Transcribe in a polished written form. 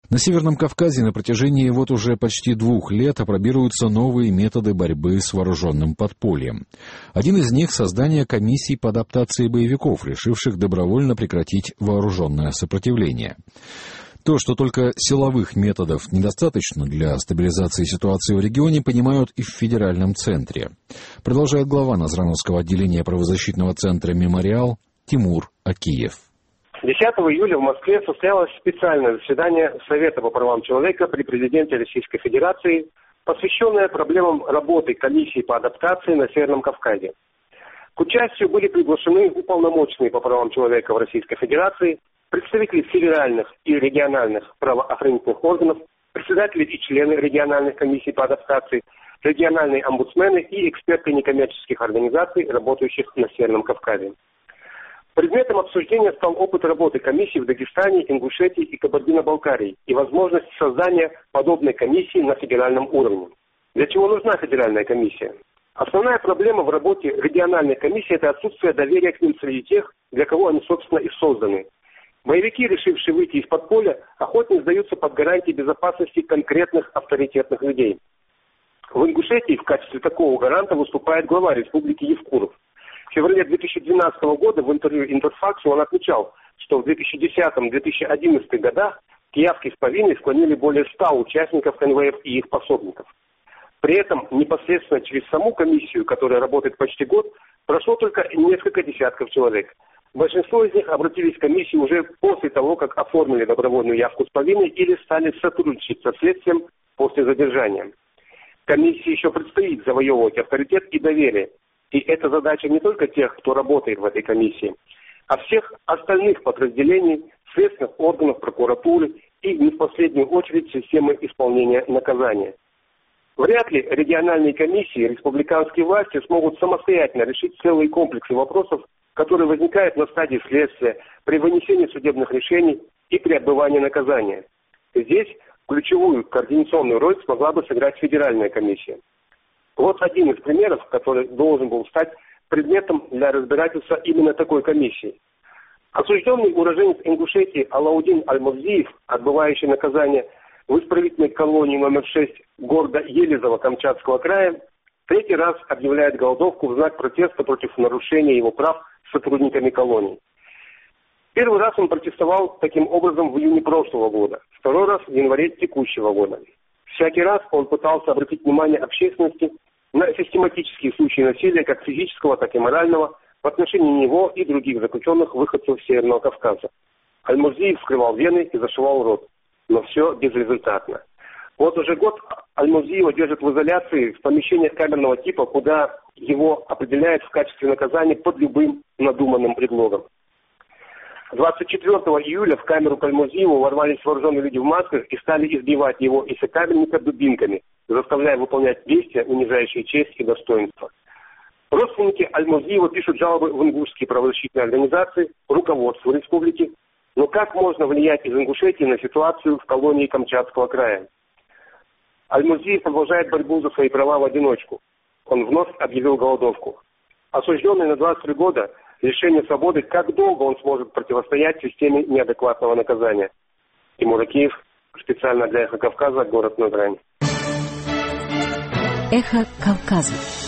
На Северном Кавказе на протяжении вот уже почти 2 лет опробируются новые методы борьбы с вооруженным подпольем. Один из них — создание комиссий по адаптации боевиков, решивших добровольно прекратить вооруженное сопротивление. То, что только силовых методов недостаточно для стабилизации ситуации в регионе, понимают и в федеральном центре. Продолжает глава Назрановского отделения правозащитного центра «Мемориал» Тимур Акиев. 10 июля в Москве состоялось специальное заседание Совета по правам человека при президенте Российской Федерации, посвященное проблемам работы комиссии по адаптации на Северном Кавказе. К участию были приглашены уполномоченные по правам человека в Российской Федерации, представители федеральных и региональных правоохранительных органов, председатели и члены региональных комиссий по адаптации, региональные омбудсмены и эксперты некоммерческих организаций, работающих на Северном Кавказе. Предметом обсуждения стал опыт работы комиссий в Дагестане, Ингушетии и Кабардино-Балкарии и возможность создания подобной комиссии на федеральном уровне. Для чего нужна федеральная комиссия? Основная проблема в работе региональной комиссии – это отсутствие доверия к ним среди тех, для кого они, собственно, и созданы. Боевики, решившие выйти из подполья, охотно сдаются под гарантией безопасности конкретных авторитетных людей. В Ингушетии в качестве такого гаранта выступает глава республики Евкуров. В феврале 2012 года в интервью Интерфаксу он отмечал, что в 2010-2011 годах к явке с повинной склонили более 100 участников конвоев и их пособников. При этом непосредственно через саму комиссию, которая работает почти год, прошло только несколько десятков человек. Большинство из них обратились к комиссии уже после того, как оформили добровольную явку с повинной или стали сотрудничать со следствием после задержания. Комиссии еще предстоит завоевывать авторитет и доверие. И это задача не только тех, кто работает в этой комиссии, а всех остальных подразделений, следственных органов, прокуратуры и, не в последнюю очередь, системы исполнения наказания. Вряд ли региональные комиссии и республиканские власти смогут самостоятельно решить целые комплексы вопросов, которые возникают на стадии следствия, при вынесении судебных решений и при отбывании наказания. Здесь ключевую координационную роль смогла бы сыграть федеральная комиссия. Вот один из примеров, который должен был стать предметом для разбирательства именно такой комиссии. Осужденный уроженец Ингушетии Алаудин Альмурзиев, отбывающий наказание в исправительной колонии номер 6 города Елизово Камчатского края, 3-й раз объявляет голодовку в знак протеста против нарушения его прав сотрудниками колонии. Первый раз он протестовал таким образом в июне прошлого года, второй раз в январе текущего года. Всякий раз он пытался обратить внимание общественности на систематические случаи насилия, как физического, так и морального, в отношении него и других заключенных выходцев Северного Кавказа. Альмурзиев вскрывал вены и зашивал рот, но все безрезультатно. Вот уже год Альмурзиева держат в изоляции в помещениях камерного типа, куда его определяют в качестве наказания под любым надуманным предлогом. 24 июля в камеру к Альмурзиеву ворвались вооруженные люди в масках и стали избивать его из сокамерника дубинками, заставляя выполнять действия, унижающие честь и достоинство. Родственники Альмурзиева пишут жалобы в ингушские правозащитные организации, руководству республики. Но как можно влиять из Ингушетии на ситуацию в колонии Камчатского края? Альмурзиев продолжает борьбу за свои права в одиночку. Он вновь объявил голодовку. Осужденный на 23 года лишение свободы, как долго он сможет противостоять системе неадекватного наказания? Тимур Акиев, специально для «Эхо Кавказа», город Назрань. «Эхо Кавказа».